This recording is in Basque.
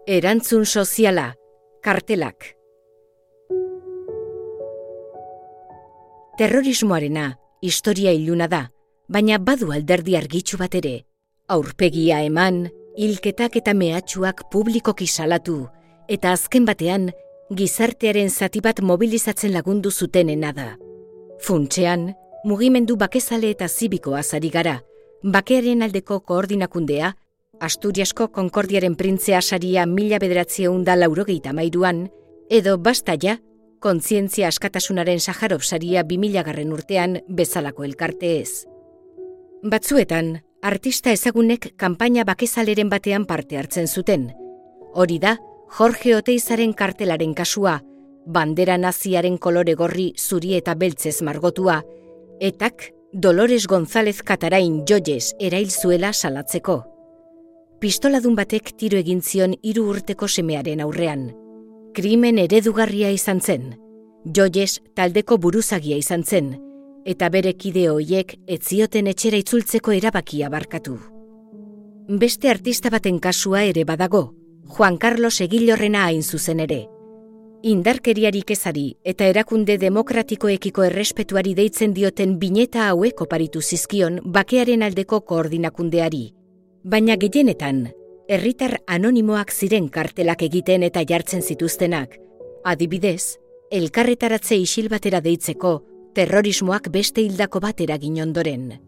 Erantzun soziala, kartelak. Terrorismoarena, historia iluna da, baina badu alderdi argitsu bat ere. Aurpegia eman, hilketak eta mehatxuak publikoki salatu, eta azken batean, gizartearen zati bat mobilizatzen lagundu zutenena da. Funtsean, mugimendu bakezale eta zibikoaz ari gara, bakearen aldeko koordinakundea, Asturiasko Konkordiaren printzea saria 1983an, edo Bastaia, kontzientzia askatasunaren Saharov saria 2000 urtean bezalako elkarte ez. Batzuetan, artista ezagunek kanpaina bakezaleren batean parte hartzen zuten. Hori da, Jorge Oteizaren kartelaren kasua, bandera naziaren kolore gorri zuri eta beltzez margotua, etak Dolores González Catarain Joyes erail zuela salatzeko. Pistoladun batek tiro egin zion 3 urteko semearen aurrean. Krimen eredugarria izan zen. Joyes taldeko buruzagia izan zen, eta bere kide horiek ez zioten etxera itzultzeko erabakia barkatu. Beste artista baten kasua ere badago, Juan Carlos Egilorrena hain zuzen ere. Indarkeriarik ezari eta erakunde demokratikoekiko errespetuari deitzen dioten bineta hauek oparitu zizkion bakearen aldeko koordinakundeari. Baina gehienetan, herritar anonimoak ziren kartelak egiten eta jartzen zituztenak. Adibidez, elkarretaratze isil batera deitzeko, terrorismoak beste hildako bat eragin ondoren.